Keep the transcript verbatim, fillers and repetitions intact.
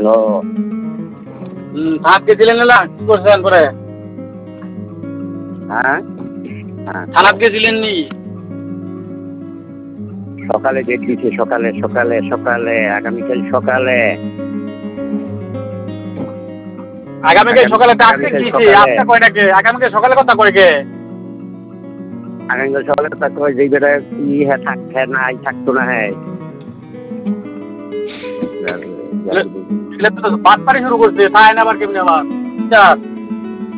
Hello. হুম, থানাত গেছিলেন না? কি করছেন পরে? হ্যাঁ? হ্যাঁ। থানাত গেছিলেন নি? সকালে ডেট দিছে, সকালে সকালে সকালে আগামীকাল সকালে। আগামীকাল আগামী সকালে ডাকতে আগামীকাল দিছে। সকালে আপনি কয় নাকি? আগামীকাল সকালে কথা কয় কে? আগামীকাল সকালে তা কয় যেই বেটা ই হ্যাঁ থাক হ্যাঁ নাই থাকতো না হ্যাঁ। ছেলে তো বাটপারি শুরু করছে। তাই না আবার কেমনে আবার?